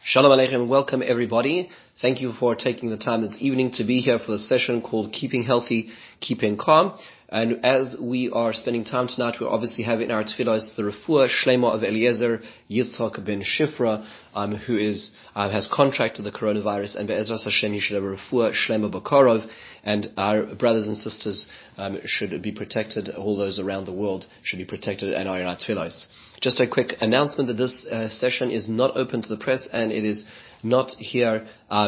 Shalom Aleichem, welcome everybody. Thank you for taking the time this evening to be here for the session called Keeping Healthy, Keeping Calm. And as we are spending time tonight, we're obviously having our tefillos the refuah shlema of Eliezer Yitzchak ben Shifra, who has contracted the coronavirus, and be'ezras Hashem, he should have a refuah shlema b'karov, and our brothers and sisters should be protected. All those around the world should be protected and are in our tefillos. Just a quick announcement that this session is not open to the press, and it is not here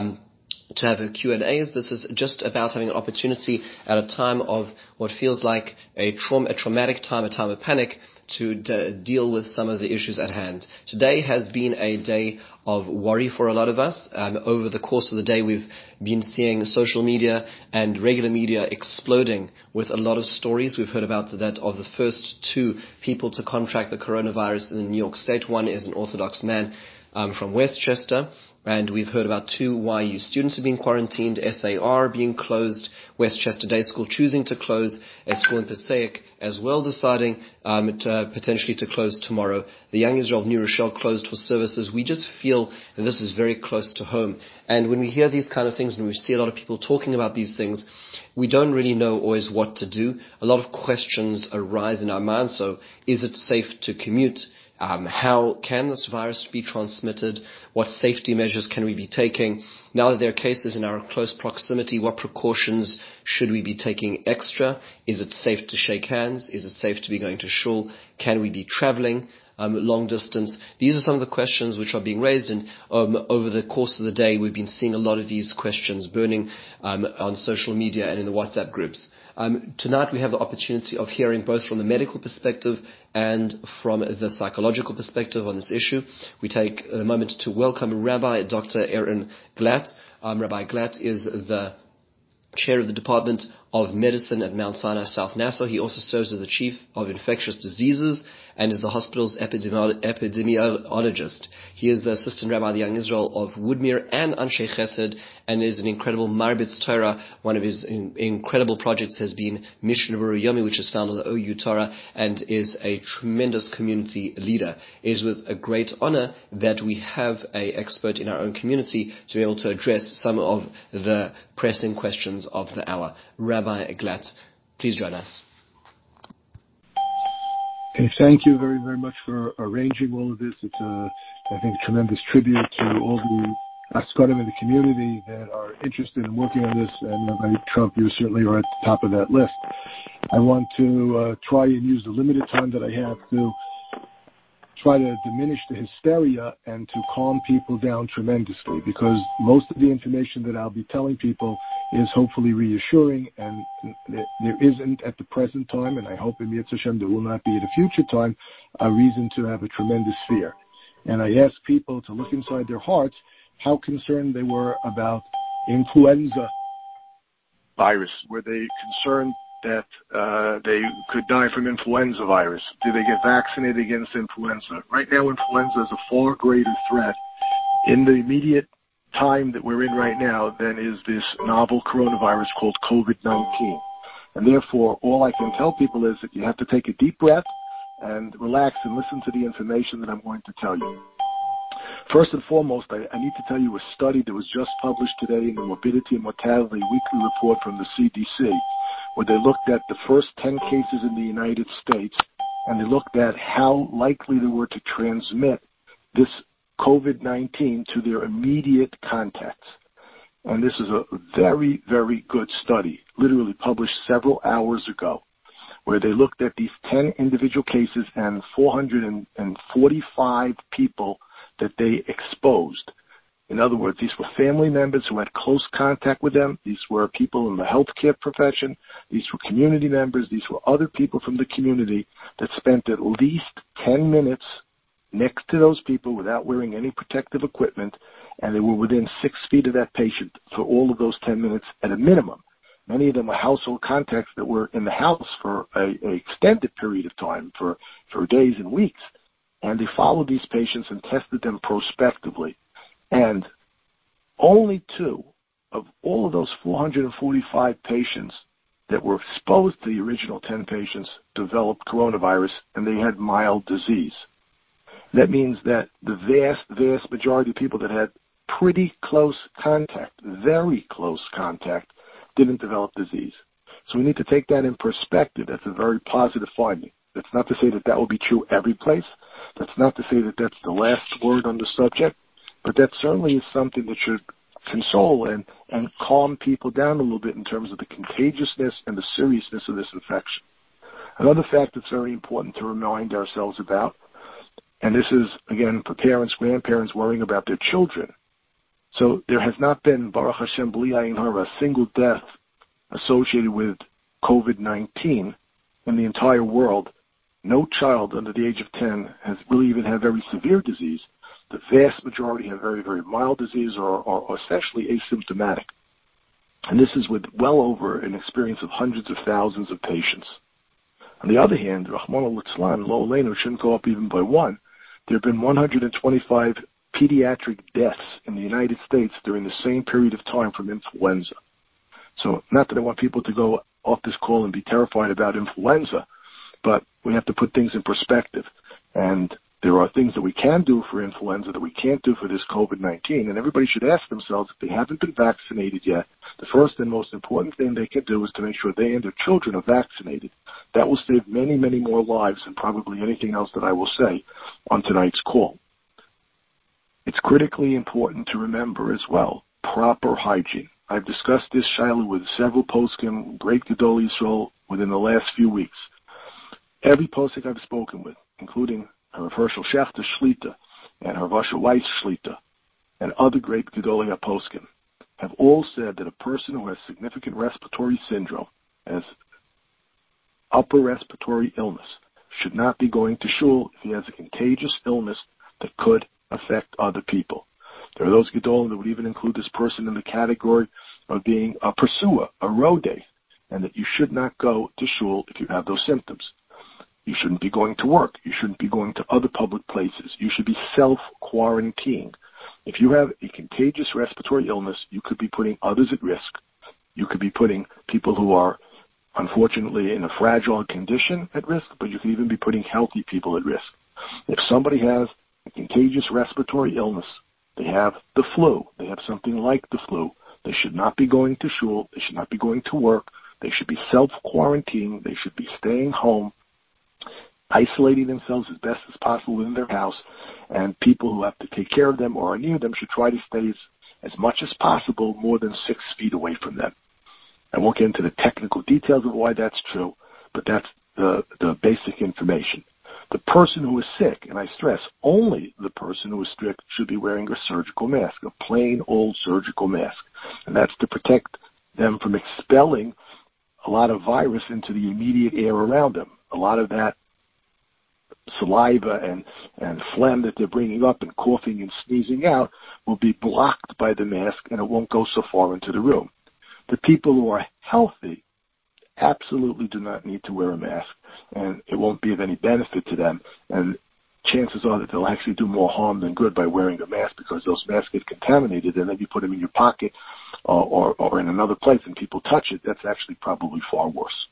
to have a Q&As. This is just about having an opportunity at a time of what feels like a traumatic time, a time of panic, to deal with some of the issues at hand. Today has been a day of worry for a lot of us. Over the course of the day, we've been seeing social media and regular media exploding with a lot of stories. We've heard about that of the first 2 people to contract the coronavirus in New York State. One is an Orthodox man from Westchester, and we've heard about 2 YU students who have been quarantined, SAR being closed, Westchester Day School choosing to close, a school in Passaic as well deciding potentially to close tomorrow. The Young Israel of New Rochelle closed for services. We just feel that this is very close to home. And when we hear these kind of things and we see a lot of people talking about these things, we don't really know always what to do. A lot of questions arise in our minds. So is it safe to commute? How can this virus be transmitted? What safety measures can we be taking? Now that there are cases in our close proximity, what precautions should we be taking extra? Is it safe to shake hands? Is it safe to be going to shul? Can we be traveling long distance? These are some of the questions which are being raised, and over the course of the day we've been seeing a lot of these questions burning on social media and in the WhatsApp groups. Tonight we have the opportunity of hearing both from the medical perspective and from the psychological perspective on this issue. We take a moment to welcome Rabbi Dr. Aaron Glatt. Rabbi Glatt is the chair of the Department of Medicine at Mount Sinai South Nassau. He also serves as the chief of infectious diseases and is the hospital's epidemiologist. He is the assistant rabbi of the Young Israel of Woodmere and Anshe Chesed, and is an incredible Marbitz Torah. One of his incredible projects has been Mission V'ru Yomi, which is found on the OU Torah, and is a tremendous community leader. It is with a great honor that we have an expert in our own community to be able to address some of the pressing questions of the hour. Rabbi Glatt, please join us. Okay, thank you very, very much for arranging all of this. It's I think, a tremendous tribute to all the Askarim in the community that are interested in working on this, and Rabbi Trump, you certainly are at the top of that list. I want to try and use the limited time that I have to try to diminish the hysteria and to calm people down tremendously, because most of the information that I'll be telling people is hopefully reassuring, and there isn't at the present time, and I hope in Yetzer Hashem there will not be at a future time, a reason to have a tremendous fear. And I ask people to look inside their hearts how concerned they were about influenza virus. Were they concerned that they could die from influenza virus? Did they get vaccinated against influenza? Right now, influenza is a far greater threat in the immediate time that we're in right now than is this novel coronavirus called COVID-19. And therefore, all I can tell people is that you have to take a deep breath and relax and listen to the information that I'm going to tell you. First and foremost, I need to tell you a study that was just published today in the Morbidity and Mortality Weekly Report from the CDC, where they looked at the first 10 cases in the United States, and they looked at how likely they were to transmit this COVID-19 to their immediate contacts. And this is a very, very good study, literally published several hours ago, where they looked at these 10 individual cases and 445 people that they exposed. In other words, these were family members who had close contact with them. These were people in the healthcare profession. These were community members. These were other people from the community that spent at least 10 minutes next to those people without wearing any protective equipment, and they were within 6 feet of that patient for all of those 10 minutes at a minimum. Many of them were household contacts that were in the house for an extended period of time, for days and weeks. And they followed these patients and tested them prospectively. And only 2 of all of those 445 patients that were exposed to the original 10 patients developed coronavirus, and they had mild disease. That means that the vast majority of people that had pretty close contact, very close contact, didn't develop disease. So we need to take that in perspective. That's a very positive finding. That's not to say that that will be true every place. That's not to say that that's the last word on the subject, but that certainly is something that should console and calm people down a little bit in terms of the contagiousness and the seriousness of this infection. Another fact that's very important to remind ourselves about, and this is, again, for parents, grandparents worrying about their children. So there has not been, Baruch Hashem, B'li Ayin Hara, a single death associated with COVID-19 in the entire world. No child under the age of 10 has really even had very severe disease. The vast majority have very, very mild disease or essentially asymptomatic. And this is with well over an experience of hundreds of thousands of patients. On the other hand, Rahman al-Islam, Lo Aleinu, shouldn't go up even by one. There have been 125 pediatric deaths in the United States during the same period of time from influenza. So not that I want people to go off this call and be terrified about influenza, but we have to put things in perspective. And there are things that we can do for influenza that we can't do for this COVID-19. And everybody should ask themselves, if they haven't been vaccinated yet, the first and most important thing they can do is to make sure they and their children are vaccinated. That will save many, many more lives than probably anything else that I will say on tonight's call. It's critically important to remember as well, proper hygiene. I've discussed this, Shiloh, with several poskim, great Gedol Yisrael, within the last few weeks. Every posik I've spoken with, including Rav Hershel Schachter Shlita and Rav Asher Weiss Shlita and other great Gedolei poskim, have all said that a person who has significant respiratory syndrome, has upper respiratory illness, should not be going to shul if he has a contagious illness that could affect other people. There are those Gedolim that would even include this person in the category of being a pursuer, a rodeh, and that you should not go to shul if you have those symptoms. You shouldn't be going to work. You shouldn't be going to other public places. You should be self-quarantining. If you have a contagious respiratory illness, you could be putting others at risk. You could be putting people who are, unfortunately, in a fragile condition at risk, but you could even be putting healthy people at risk. If somebody has a contagious respiratory illness, they have the flu, they have something like the flu, they should not be going to shul, they should not be going to work, they should be self-quarantining, they should be staying home, isolating themselves as best as possible within their house, and people who have to take care of them or are near them should try to stay as much as possible more than 6 feet away from them. I won't get into the technical details of why that's true, but that's the basic information. The person who is sick, and I stress, only the person who is sick should be wearing a surgical mask, a plain old surgical mask. And that's to protect them from expelling a lot of virus into the immediate air around them. A lot of that saliva and phlegm that they're bringing up and coughing and sneezing out will be blocked by the mask, and it won't go so far into the room. The people who are healthy absolutely do not need to wear a mask, and it won't be of any benefit to them, and chances are that they'll actually do more harm than good by wearing a mask, because those masks get contaminated, and then you put them in your pocket or in another place and people touch it. That's actually probably far worse.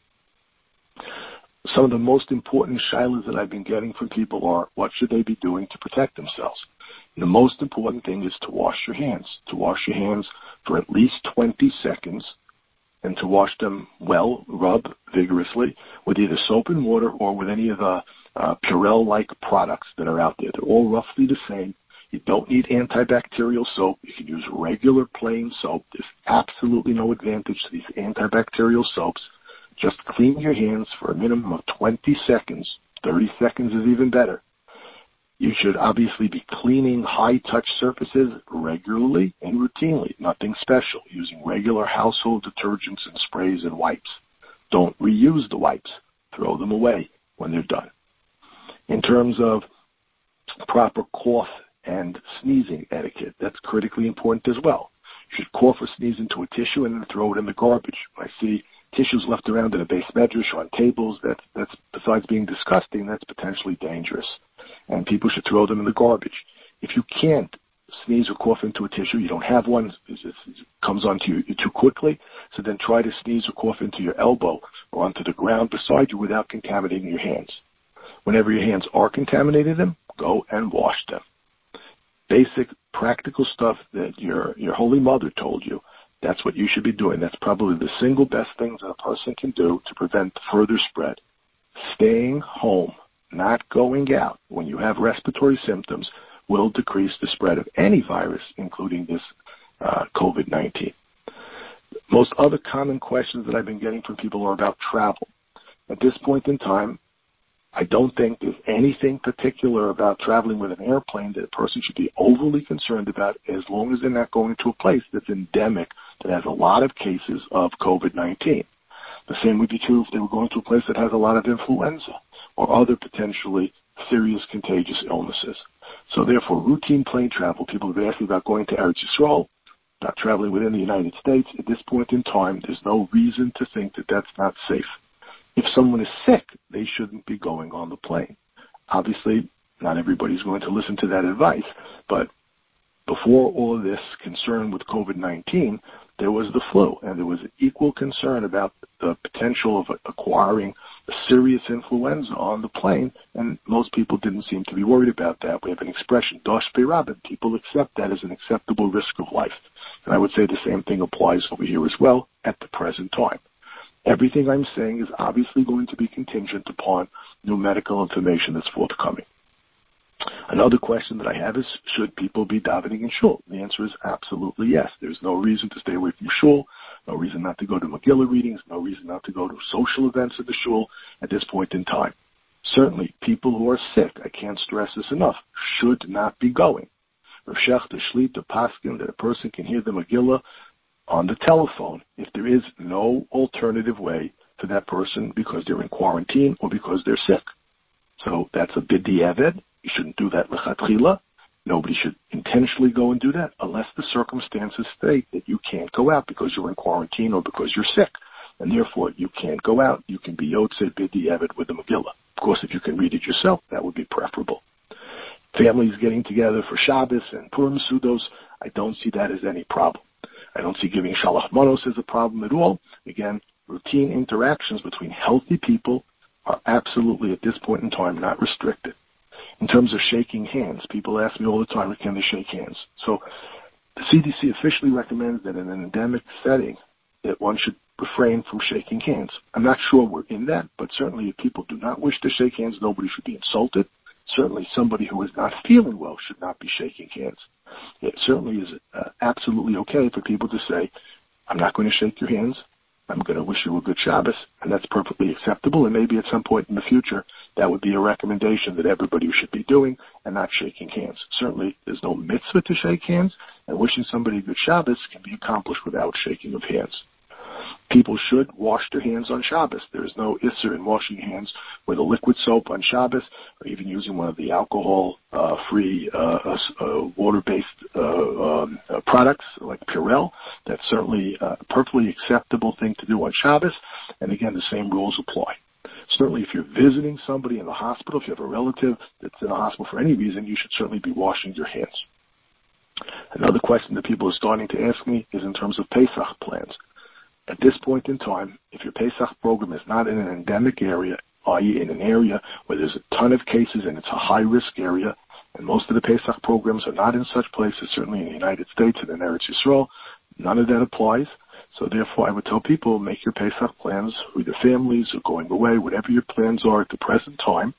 Some of the most important shilas that I've been getting from people are, what should they be doing to protect themselves? The most important thing is to wash your hands, for at least 20 seconds, and to wash them well, rub vigorously, with either soap and water or with any of the Purell-like products that are out there. They're all roughly the same. You don't need antibacterial soap. You can use regular plain soap. There's absolutely no advantage to these antibacterial soaps. Just clean your hands for a minimum of 20 seconds. 30 seconds is even better. You should obviously be cleaning high-touch surfaces regularly and routinely, nothing special, using regular household detergents and sprays and wipes. Don't reuse the wipes. Throw them away when they're done. In terms of proper cough and sneezing etiquette, that's critically important as well. You should cough or sneeze into a tissue and then throw it in the garbage. I see tissues left around in a base medrash or on tables, that's besides being disgusting, that's potentially dangerous. And people should throw them in the garbage. If you can't sneeze or cough into a tissue, you don't have one, it comes onto you too quickly, so then try to sneeze or cough into your elbow or onto the ground beside you without contaminating your hands. Whenever your hands are contaminated them, go and wash them. Basic, practical stuff that your Holy Mother told you, that's what you should be doing. That's probably the single best thing that a person can do to prevent further spread. Staying home, not going out when you have respiratory symptoms, will decrease the spread of any virus, including this COVID-19. Most other common questions that I've been getting from people are about travel. At this point in time, I don't think there's anything particular about traveling with an airplane that a person should be overly concerned about, as long as they're not going to a place that's endemic, that has a lot of cases of COVID-19. The same would be true if they were going to a place that has a lot of influenza or other potentially serious contagious illnesses. So therefore, routine plane travel, people have asked me about going to Eretz Yisrael, about traveling within the United States. At this point in time, there's no reason to think that that's not safe. If someone is sick, they shouldn't be going on the plane. Obviously, not everybody's going to listen to that advice, but before all of this concern with COVID-19, there was the flu, and there was equal concern about the potential of acquiring a serious influenza on the plane, and most people didn't seem to be worried about that. We have an expression, dosh be'rabim. People accept that as an acceptable risk of life. And I would say the same thing applies over here as well at the present time. Everything I'm saying is obviously going to be contingent upon new medical information that's forthcoming. Another question that I have is, should people be davening in shul? The answer is absolutely yes. There's no reason to stay away from shul, no reason not to go to Megillah readings, no reason not to go to social events at the shul at this point in time. Certainly, people who are sick, I can't stress this enough, should not be going. Rav Shechter Shlit the Paskin, that a person can hear the Megillah on the telephone if there is no alternative way for that person because they're in quarantine or because they're sick. So that's a b'diavad. You shouldn't do that lechatchila. Nobody should intentionally go and do that unless the circumstances state that you can't go out because you're in quarantine or because you're sick. And therefore, you can't go out. You can be yotzei b'diavad with the Megillah. Of course, if you can read it yourself, that would be preferable. Families getting together for Shabbos and Purim Sudos, I don't see that as any problem. I don't see giving Shalach Manos as a problem at all. Again, routine interactions between healthy people are absolutely, at this point in time, not restricted. In terms of shaking hands, people ask me all the time, can they shake hands? So the CDC officially recommends that in an endemic setting that one should refrain from shaking hands. I'm not sure we're in that, but certainly if people do not wish to shake hands, nobody should be insulted. Certainly somebody who is not feeling well should not be shaking hands. It certainly is absolutely okay for people to say, I'm not going to shake your hands. I'm going to wish you a good Shabbos, and that's perfectly acceptable. And maybe at some point in the future, that would be a recommendation that everybody should be doing and not shaking hands. Certainly, there's no mitzvah to shake hands, and wishing somebody a good Shabbos can be accomplished without shaking of hands. People should wash their hands on Shabbos. There is no issur in washing hands with a liquid soap on Shabbos, or even using one of the alcohol-free, water-based products like Purell. That's certainly a perfectly acceptable thing to do on Shabbos. And again, the same rules apply. Certainly, if you're visiting somebody in the hospital, if you have a relative that's in the hospital for any reason, you should certainly be washing your hands. Another question that people are starting to ask me is in terms of Pesach plans. At this point in time, if your Pesach program is not in an endemic area, i.e. in an area where there's a ton of cases and it's a high-risk area, and most of the Pesach programs are not in such places, certainly in the United States and in Eretz Yisrael, none of that applies. So therefore, I would tell people, make your Pesach plans with your families or going away, whatever your plans are at the present time.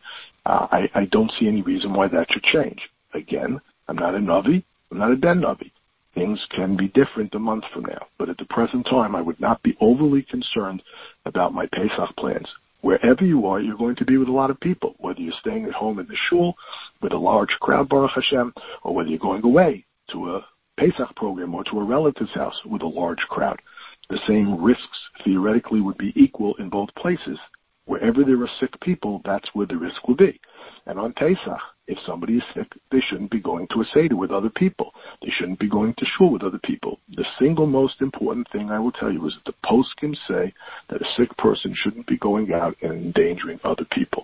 I don't see any reason why that should change. Again, I'm not a Navi, I'm not a Ben Navi. Things can be different a month from now. But at the present time, I would not be overly concerned about my Pesach plans. Wherever you are, you're going to be with a lot of people, whether you're staying at home in the shul with a large crowd, Baruch Hashem, or whether you're going away to a Pesach program or to a relative's house with a large crowd. The same risks theoretically would be equal in both places. Wherever there are sick people, that's where the risk will be. And on Pesach, if somebody is sick, they shouldn't be going to a Seder with other people. They shouldn't be going to shul with other people. The single most important thing I will tell you is that the poskim say that a sick person shouldn't be going out and endangering other people.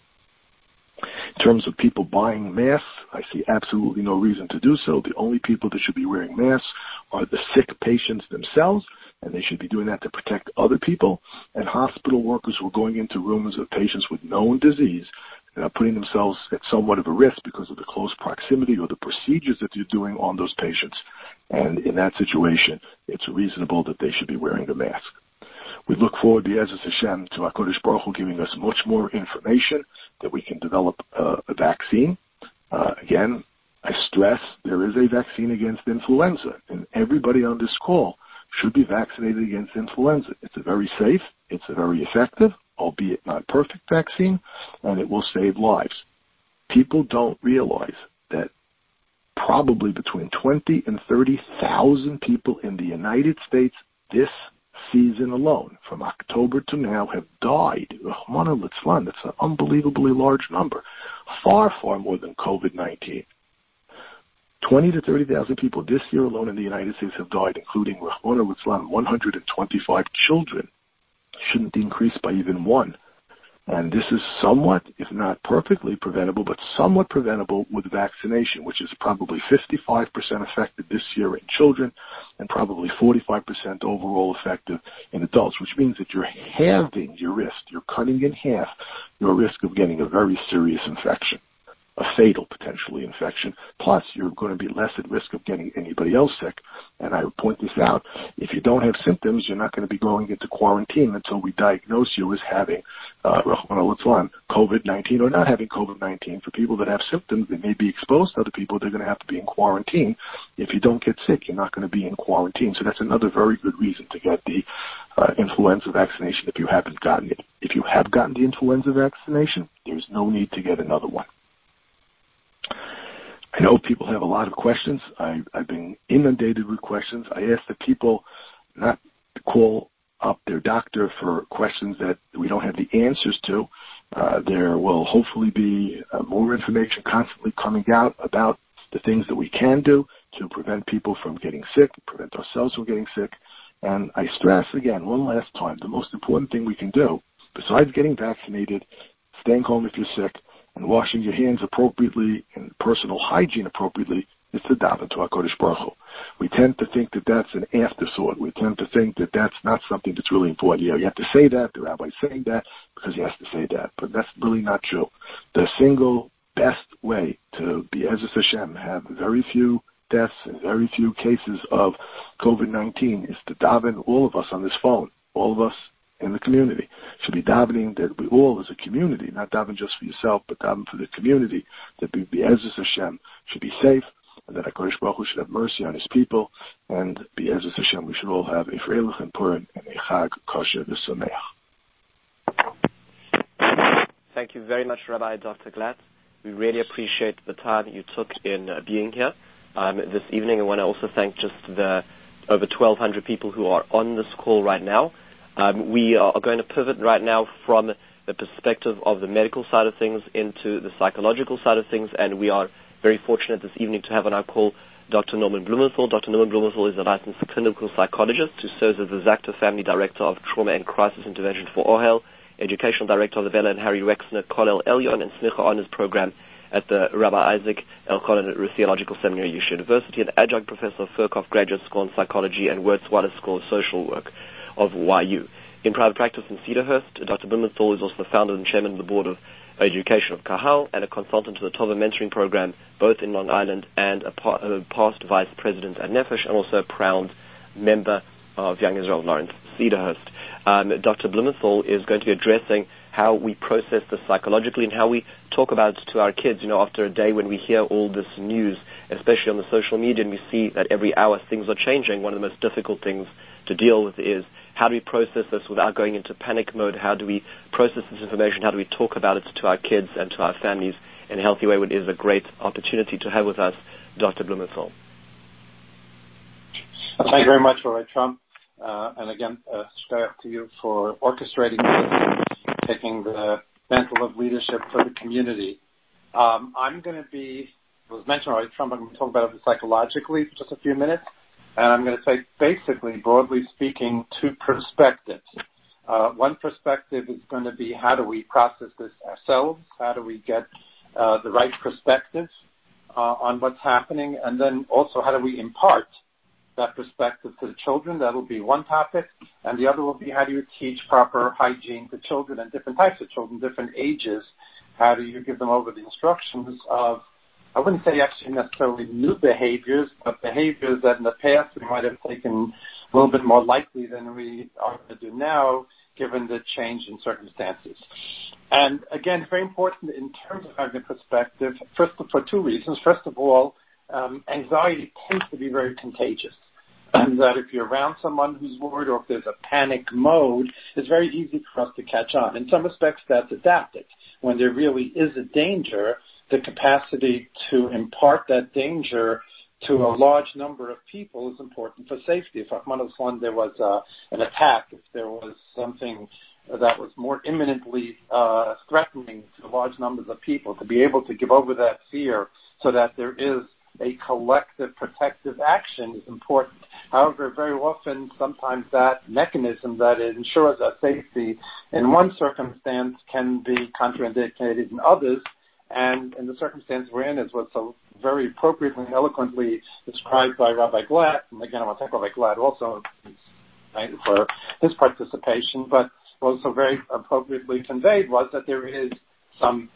In terms of people buying masks, I see absolutely no reason to do so. The only people that should be wearing masks are the sick patients themselves, and they should be doing that to protect other people. And hospital workers who are going into rooms of patients with known disease, putting themselves at somewhat of a risk because of the close proximity or the procedures that they're doing on those patients. And in that situation, it's reasonable that they should be wearing a mask. We look forward, B'ezras Hashem, to HaKadosh Baruch Hu giving us much more information that we can develop a vaccine. Again, I stress there is a vaccine against influenza, and everybody on this call should be vaccinated against influenza. It's a very safe, it's a very effective, albeit not perfect vaccine, and it will save lives. People don't realize that probably between 20 and 30,000 people in the United States this season alone, from October to now, have died. Rahmana litzlan, that's an unbelievably large number. Far, far more than COVID-19. 20 to 30,000 people this year alone in the United States have died, including Rahmana litzlan, 125 children. Shouldn't increase by even one. And this is somewhat, if not perfectly preventable, but somewhat preventable with vaccination, which is probably 55% effective this year in children and probably 45% overall effective in adults, which means that you're halving your risk. You're cutting in half your risk of getting a very serious infection, a fatal, potentially, infection. Plus, you're going to be less at risk of getting anybody else sick. And I would point this out. If you don't have symptoms, you're not going to be going into quarantine until we diagnose you as having COVID-19 or not having COVID-19. For people that have symptoms, they may be exposed to other people. They're going to have to be in quarantine. If you don't get sick, you're not going to be in quarantine. So that's another very good reason to get the influenza vaccination if you haven't gotten it. If you have gotten the influenza vaccination, there's no need to get another one. I know people have a lot of questions. I've been inundated with questions. I ask that people not call up their doctor for questions that we don't have the answers to. There will hopefully be more information constantly coming out about the things that we can do to prevent people from getting sick, prevent ourselves from getting sick. And I stress again, one last time, the most important thing we can do, besides getting vaccinated, staying home if you're sick, and washing your hands appropriately and personal hygiene appropriately, is to daven to HaKadosh Baruch Hu. We tend to think that that's an afterthought. We tend to think that that's not something that's really important. You have to say that, the rabbi's saying that because he has to say that, but that's really not true. The single best way to be B'ezras Hashem, have very few deaths and very few cases of COVID-19 is to daven, all of us on this phone, all of us in the community should be davening that we all as a community, not daven just for yourself, but daven for the community, that B'ezras Hashem should be safe, and that HaKadosh Baruch Hu should have mercy on his people, and B'ezras Hashem we should all have a freilich and purim and a chag kosher v'sameach. Thank you very much, Rabbi Dr. Glatt. We really appreciate the time you took in being here this evening. I want to also thank just the over 1,200 people who are on this call right now. We are going to pivot right now from the perspective of the medical side of things into the psychological side of things, and we are very fortunate this evening to have on our call Dr. Norman Blumenthal. Dr. Norman Blumenthal is a licensed clinical psychologist who serves as the Zakta Family Director of Trauma and Crisis Intervention for OHEL, Educational Director of the Bella and Harry Rexner Kollel Elyon and Smicha Honors Program at the Rabbi Isaac Elchanan Theological Seminary, Yeshiva University, and Adjunct Professor of Furkov Graduate School in Psychology and Wirtz Wallace School of Social Work of YU. In private practice in Cedarhurst, Dr. Blumenthal is also the founder and chairman of the board of education of Kahal and a consultant to the Tova Mentoring Program, both in Long Island, and a past vice president at Nefesh, and also a proud member of Young Israel Lawrence Cedarhurst. Dr. Blumenthal is going to be addressing how we process this psychologically and how we talk about it to our kids. You know, after a day when we hear all this news, especially on the social media, and we see that every hour things are changing, one of the most difficult things to deal with is how do we process this without going into panic mode? How do we process this information? How do we talk about it to our kids and to our families in a healthy way? It is a great opportunity to have with us Dr. Blumenthal. Thank you very much, Roy Trump. And again, shkayach to you for orchestrating this, taking the mantle of leadership for the community. I'm going to be, it was mentioned Roy Trump, I'm going to talk about it psychologically for just a few minutes. And I'm going to take, basically, broadly speaking, two perspectives. One perspective is going to be how do we process this ourselves? How do we get the right perspective on what's happening? And then also how do we impart that perspective to the children? That will be one topic. And the other will be how do you teach proper hygiene to children and different types of children, different ages, How do you give them over the instructions of, I wouldn't say actually necessarily new behaviors, but behaviors that in the past we might have taken a little bit more lightly than we are to do now, given the change in circumstances. And again, very important in terms of having a perspective, first for two reasons. First of all, anxiety tends to be very contagious. And that if you're around someone who's worried or if there's a panic mode, it's very easy for us to catch on. In some respects, that's adaptive. When there really is a danger, the capacity to impart that danger to a large number of people is important for safety. If there was an attack, if there was something that was more imminently threatening to large numbers of people, to be able to give over that fear so that there is a collective protective action is important. However, very often, sometimes that mechanism that ensures our safety in one circumstance can be contraindicated in others. And in the circumstance we're in, is what's so very appropriately and eloquently described by Rabbi Glatt. And again, I want to thank Rabbi Glatt also for his participation, but also very appropriately conveyed was that there is some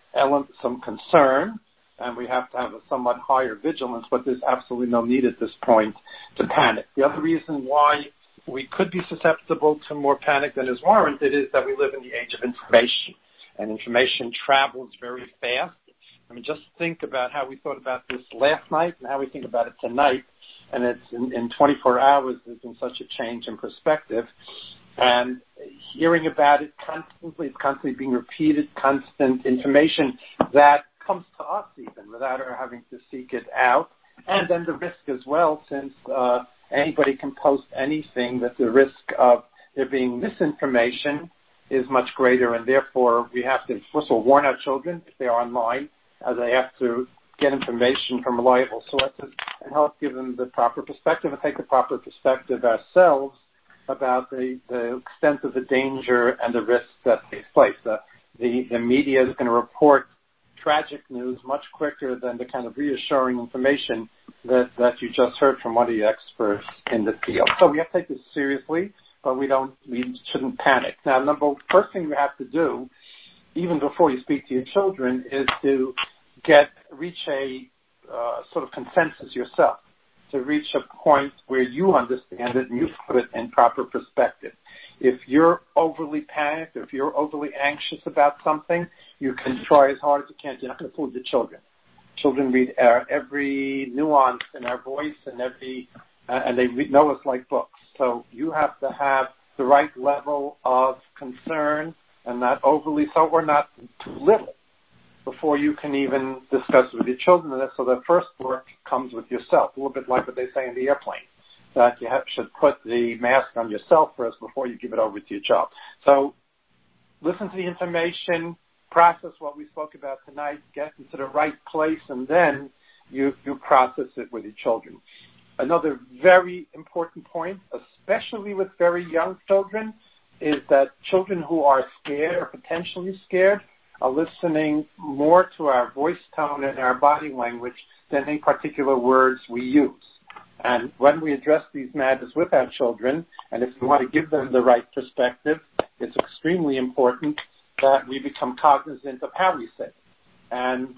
concern, and we have to have a somewhat higher vigilance, but there's absolutely no need at this point to panic. The other reason why we could be susceptible to more panic than is warranted is that we live in the age of information, and information travels very fast. I mean, just think about how we thought about this last night and how we think about it tonight, and it's in 24 hours there's been such a change in perspective. And hearing about it constantly, it's constantly being repeated, constant information that comes to us even without our having to seek it out. And then the risk as well, since anybody can post anything, that the risk of there being misinformation is much greater, and therefore we have to, first of all, warn our children if they are online, as they have to get information from reliable sources and help give them the proper perspective and take the proper perspective ourselves about the extent of the danger and the risk that takes place. The media is going to report tragic news much quicker than the kind of reassuring information that you just heard from one of the experts in the field. So we have to take this seriously, but we shouldn't panic. Now, first thing you have to do, even before you speak to your children, is to reach a sort of consensus yourself, to reach a point where you understand it and you put it in proper perspective. If you're overly panicked, or if you're overly anxious about something, you can try as hard as you can. You're not going to fool your children. Children read every nuance in our voice and they know us like books. So you have to have the right level of concern, and not overly so or not too little, before you can even discuss with your children. And so the first work comes with yourself, a little bit like what they say in the airplane, that you should put the mask on yourself first before you give it over to your child. So listen to the information, process what we spoke about tonight, get into the right place, and then you process it with your children. Another very important point, especially with very young children, is that children who are scared or potentially scared are listening more to our voice tone and our body language than any particular words we use. And when we address these matters with our children, and if we want to give them the right perspective, it's extremely important that we become cognizant of how we say it. And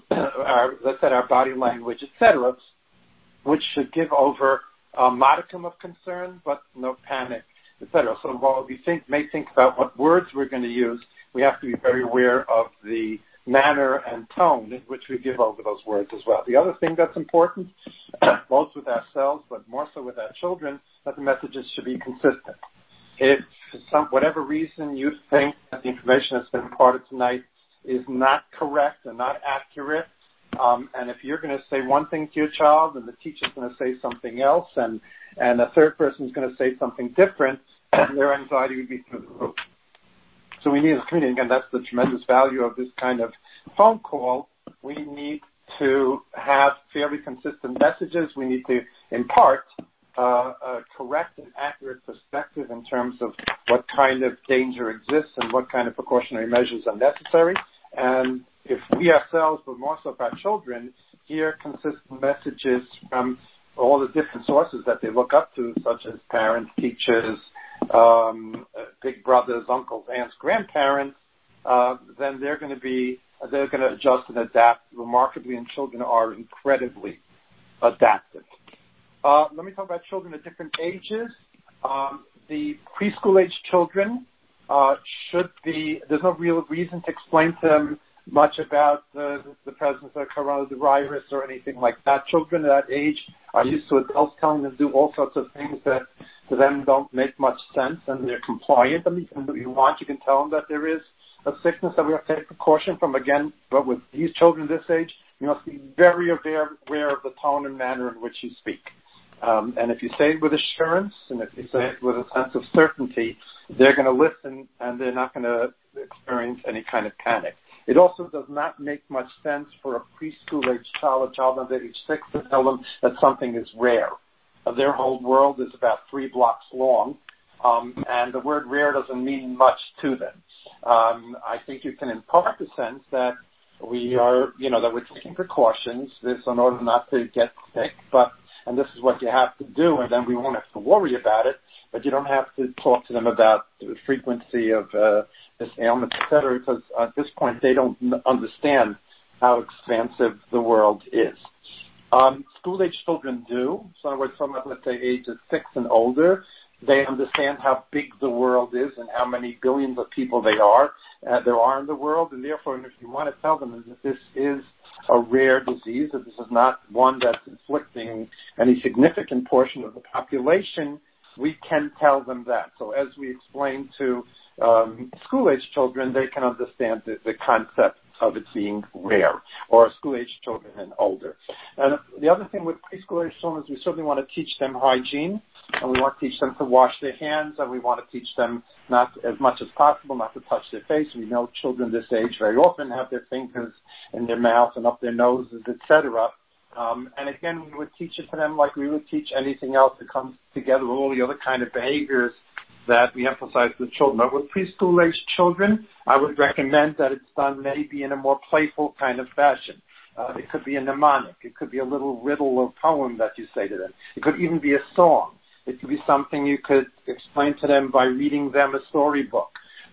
our body language, etc., which should give over a modicum of concern, but no panic, etc. So while we may think about what words we're going to use, we have to be very aware of the manner and tone in which we give over those words as well. The other thing that's important, both with ourselves, but more so with our children, that the messages should be consistent. If for whatever reason you think that the information that's been imparted tonight is not correct and not accurate, and if you're going to say one thing to your child and the teacher's going to say something else, and a third person's going to say something different, their anxiety would be through the roof. So we need as a community, again, that's the tremendous value of this kind of phone call. We need to have fairly consistent messages. We need to impart a correct and accurate perspective in terms of what kind of danger exists and what kind of precautionary measures are necessary. And if we ourselves, but more so our children, hear consistent messages from all the different sources that they look up to, such as parents, teachers, big brothers, uncles, aunts, grandparents, then they're going to be they're going to adjust and adapt remarkably, and children are incredibly adaptive. Let me talk about children at different ages. The preschool-age children there's no real reason to explain to them much about the presence of coronavirus or anything like that. Children at that age are used to adults telling them to do all sorts of things that to them don't make much sense, and they're compliant. I mean, if you want, you can tell them that there is a sickness that we have to take precaution from. Again, but with these children this age, you must be very aware of the tone and manner in which you speak. And if you say it with assurance, and if you say it with a sense of certainty, they're going to listen, and they're not going to experience any kind of panic. It also does not make much sense for a preschool-age child, a child under age 6, to tell them that something is rare. Their whole world is about 3 blocks long, and the word rare doesn't mean much to them. I think you can impart the sense that we are, that we're taking precautions in order not to get sick, and this is what you have to do, and then we won't have to worry about it, but you don't have to talk to them about the frequency of this ailment, et cetera, because at this point they don't understand how expansive the world is. School-age children do. So in other words, let's say ages 6 and older, they understand how big the world is and how many billions of people there are in the world, and therefore, if you want to tell them that this is a rare disease, that this is not one that's inflicting any significant portion of the population, we can tell them that. So as we explain to school-age children, they can understand the concept of it being rare, or school-age children and older. And the other thing with preschool-age children is we certainly want to teach them hygiene, and we want to teach them to wash their hands, and we want to teach them not as much as possible not to touch their face. We know children this age very often have their fingers in their mouth and up their noses, etc. And again, we would teach it to them like we would teach anything else that comes together with all the other kind of behaviors that we emphasize with children. But with preschool-age children, I would recommend that it's done maybe in a more playful kind of fashion. It could be a mnemonic. It could be a little riddle or poem that you say to them. It could even be a song. It could be something you could explain to them by reading them a storybook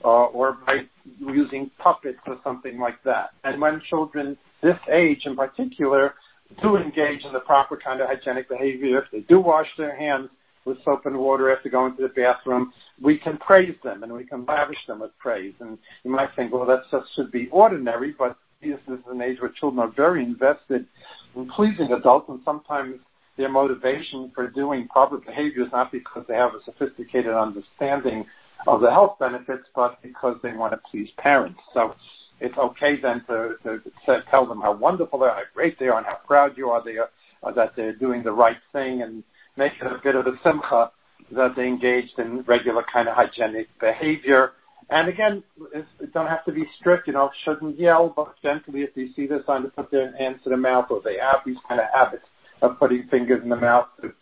or by using puppets or something like that. And when children this age in particular do engage in the proper kind of hygienic behavior, if they do wash their hands with soap and water after going to the bathroom, we can praise them and we can lavish them with praise. And you might think, well, that just should be ordinary, but this is an age where children are very invested in pleasing adults, and sometimes their motivation for doing proper behavior is not because they have a sophisticated understanding of the health benefits, but because they want to please parents. So it's okay then to tell them how wonderful they are, how great they are, and how proud you are that they're doing the right thing, and make it a bit of a simcha that they engaged in regular kind of hygienic behavior. And again, it don't have to be strict, shouldn't yell, but gently if they see they're starting to put their hands to the mouth, or they have these kind of habits of putting fingers in the mouth to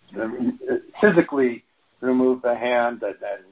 physically remove the hand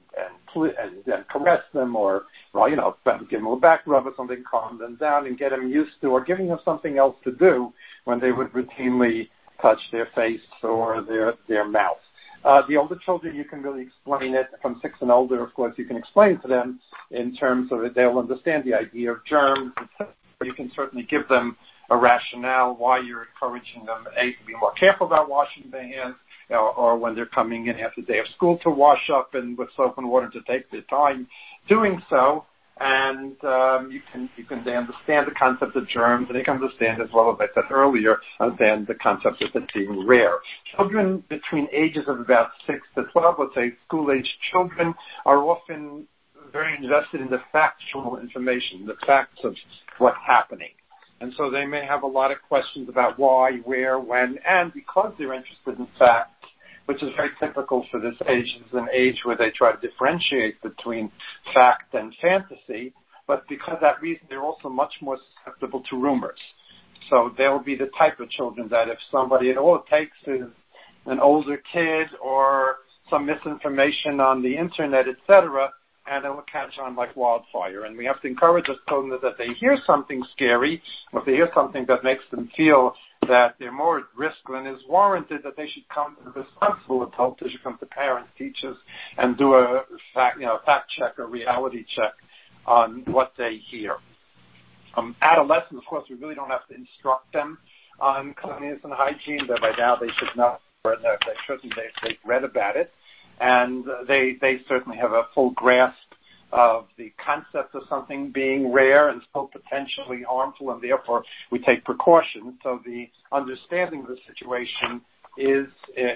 and caress them, or, give them a back rub or something, calm them down and get them used to, or giving them something else to do when they would routinely touch their face or their mouth. The older children, you can really explain it. From 6 and older, of course, you can explain to them in terms of it. They'll understand the idea of germs. You can certainly give them a rationale why you're encouraging them, A, to be more careful about washing their hands, or when they're coming in after the day of school to wash up and with soap and water to take their time doing so. And they understand the concept of germs, and they can understand, as well as I said earlier, understand the concept of it being rare. Children between ages of about 6 to 12, let's say school-age children, are often very invested in the factual information, the facts of what's happening. And so they may have a lot of questions about why, where, when, and because they're interested in facts, which is very typical for this age. It's an age where they try to differentiate between fact and fantasy, but because of that reason, they're also much more susceptible to rumors. So they'll be the type of children that if somebody, all it takes is an older kid or some misinformation on the internet, etc., and it will catch on like wildfire. And we have to encourage us children that they hear something scary, or if they hear something that makes them feel that they're more at risk than is warranted, that they should come to the responsible adult, they should come to parents, teachers, and do a fact check or reality check on what they hear. Adolescents, of course, we really don't have to instruct them on cleanliness and hygiene. But by now they should know, or they've read about it, and they certainly have a full grasp of the concept of something being rare and still potentially harmful, and therefore we take precautions. So the understanding of the situation is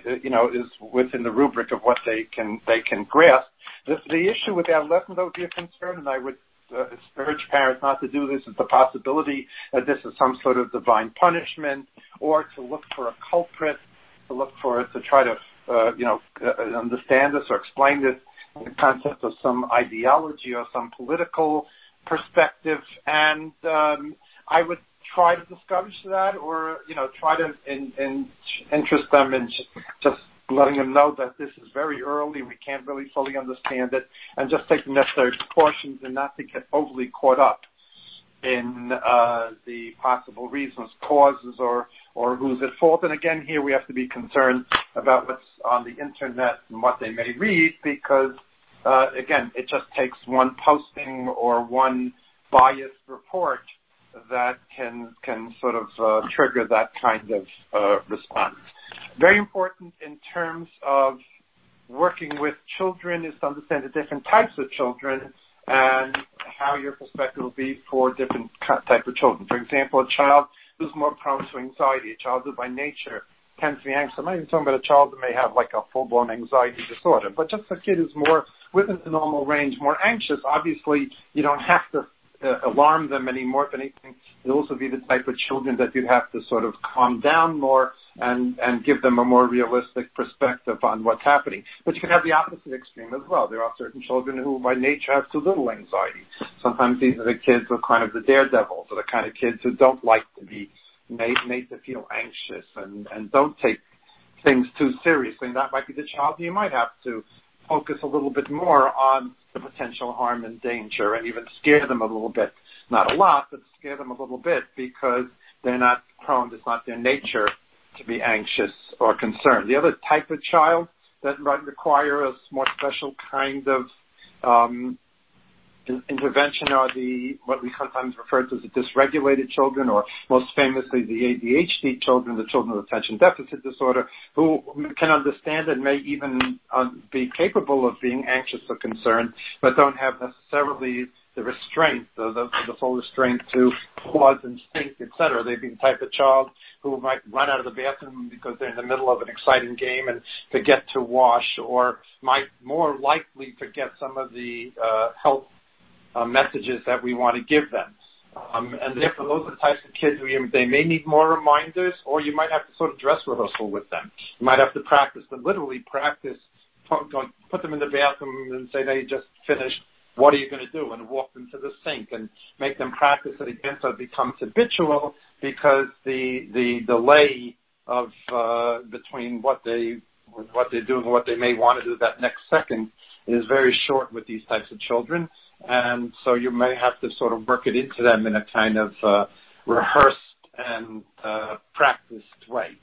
within the rubric of what they can grasp. The issue with adolescents, though, would be a concern, and I would urge parents not to do this, is the possibility that this is some sort of divine punishment, or to look for a culprit, to try to understand this or explain this in the concept of some ideology or some political perspective. And I would try to discourage that, or try to interest them in just letting them know that this is very early, we can't really fully understand it, and just take the necessary precautions and not to get overly caught up in the possible reasons, causes, or who's at fault. And again, here we have to be concerned about what's on the internet and what they may read, because again, it just takes one posting or one biased report that can sort of trigger that kind of response. Very important in terms of working with children is to understand the different types of children and how your perspective will be for different type of children. For example, a child who's more prone to anxiety, a child who by nature tends to be anxious. I'm not even talking about a child that may have like a full-blown anxiety disorder, but just a kid who's more within the normal range, more anxious. Obviously, you don't have to alarm them anymore. If anything, those would be the type of children that you'd have to sort of calm down more and give them a more realistic perspective on what's happening. But you can have the opposite extreme as well. There are certain children who by nature have too little anxiety. Sometimes these are the kids who are kind of the daredevils, or the kind of kids who don't like to be made to feel anxious and don't take things too seriously. And that might be the child you might have to focus a little bit more on the potential harm and danger, and even scare them a little bit. Not a lot, but scare them a little bit, because they're not prone, it's not their nature to be anxious or concerned. The other type of child that might require a more special kind of intervention are what we sometimes refer to as the dysregulated children, or most famously the ADHD children, the children with attention deficit disorder, who can understand and may even be capable of being anxious or concerned, but don't have necessarily the restraint, the full restraint to pause and think, etc. They'd be the type of child who might run out of the bathroom because they're in the middle of an exciting game and forget to wash, or might more likely forget some of the health messages that we want to give them. And therefore, those are the types of kids who they may need more reminders, or you might have to sort of dress rehearsal with them. You might have to practice them, literally practice, put them in the bathroom and say, they just finished, what are you going to do? And walk them to the sink and make them practice it again so it becomes habitual, because the delay of between what they're doing and what they may want to do that next second is very short with these types of children. And so you may have to sort of work it into them in a kind of rehearsed and practiced way.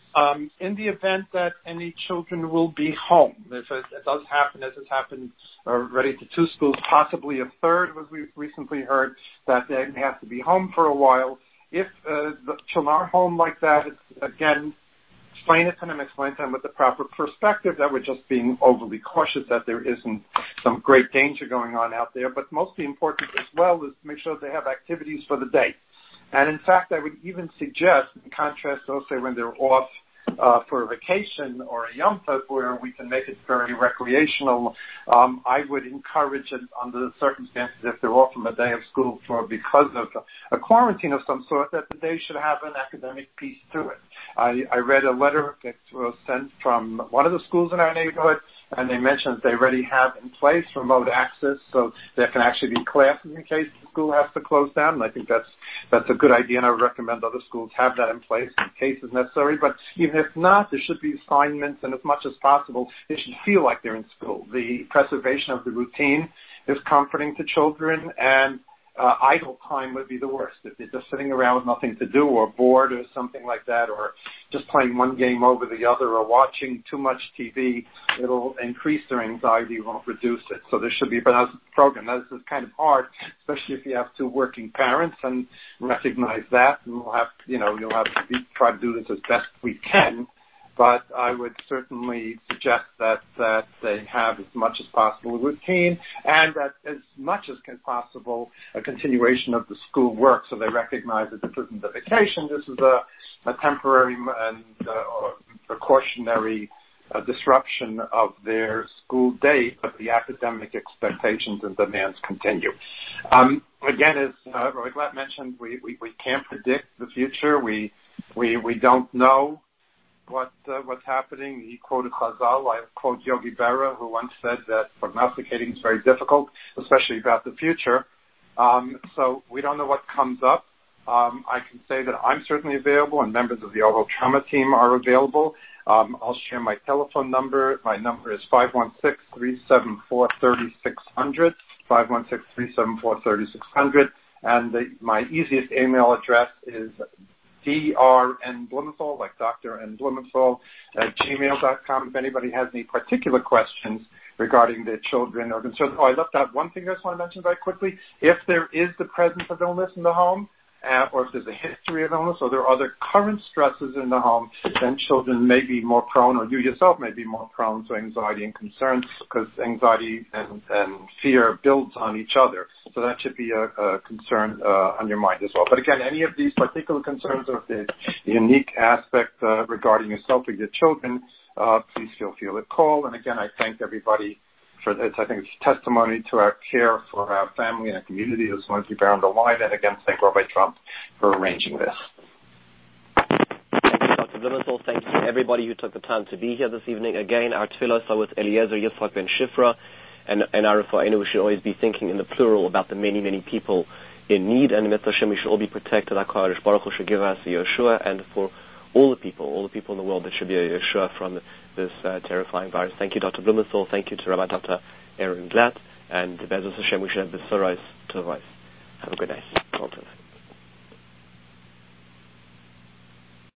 In the event that any children will be home, if it does happen, as has happened already to 2 schools, possibly a third, as we recently heard, that they may have to be home for a while. If the children are home like that, it's, again, explain it to them with the proper perspective, that we're just being overly cautious, that there isn't some great danger going on out there. But mostly important as well is to make sure they have activities for the day. And in fact, I would even suggest, in contrast to, say, when they're off for a vacation or a Yom Tov, where we can make it very recreational, I would encourage it under the circumstances, if they're off from a day of school because of a quarantine of some sort, that the day should have an academic piece to it. I read a letter that was sent from one of the schools in our neighborhood, and they mentioned that they already have in place remote access, so there can actually be classes in case the school has to close down. And I think that's a good idea, and I would recommend other schools have that in place in case it's necessary. But even if not, there should be assignments, and as much as possible, they should feel like they're in school. The preservation of the routine is comforting to children, and idle time would be the worst. If they're just sitting around with nothing to do or bored or something like that, or just playing one game over the other or watching too much TV, it'll increase their anxiety, won't reduce it. So there should be a balanced program. Now, this is kind of hard, especially if you have two working parents, and recognize that. And you'll have to try to do this as best we can. But I would certainly suggest that they have as much as possible a routine, and that as much as possible a continuation of the school work, so they recognize that this isn't a vacation, this is a temporary and precautionary disruption of their school day, but the academic expectations and demands continue. Again, as Roy Glatt mentioned, we can't predict the future. We don't know what's happening. He quoted Chazal. I quote Yogi Berra, who once said that prognosticating is very difficult, especially about the future. So we don't know what comes up. I can say that I'm certainly available, and members of the Oral Trauma team are available. I'll share my telephone number. My number is 516-374-3600, 516-374-3600, and my easiest email address is Dr. Blumenthal, like Dr. N. Blumenthal, at gmail.com. If anybody has any particular questions regarding their children or concerns. I left out one thing I just want to mention very quickly. If there is the presence of illness in the home, or if there's a history of illness, or there are other current stresses in the home, then children may be more prone, or you yourself may be more prone to anxiety and concern, because anxiety and fear builds on each other. So that should be a concern on your mind as well. But again, any of these particular concerns or the unique aspect regarding yourself or your children, please feel free to call. And again, I thank everybody for this. I think it's testimony to our care for our family and our community as long as we bear on the line. And again, thank Rabbi Trump for arranging this. Thank you, Dr. Blumenthal. Thank you to everybody who took the time to be here this evening. Again, our tefillos are with Eliezer Yitzchak ben Shifra, and our Rafa'inu. We should always be thinking in the plural about the many, many people in need, and Mitzvah Hashem, we should all be protected. HaKadosh Baruch Hu should give us a Yeshua, and for all the people in the world, there should be a Yeshua from this terrifying virus. Thank you, Dr. Blumenthal. Thank you to Rabbi Dr. Aaron Glatt, and Be'ezus Hashem, we should have the Sorais to the voice. Have a good night.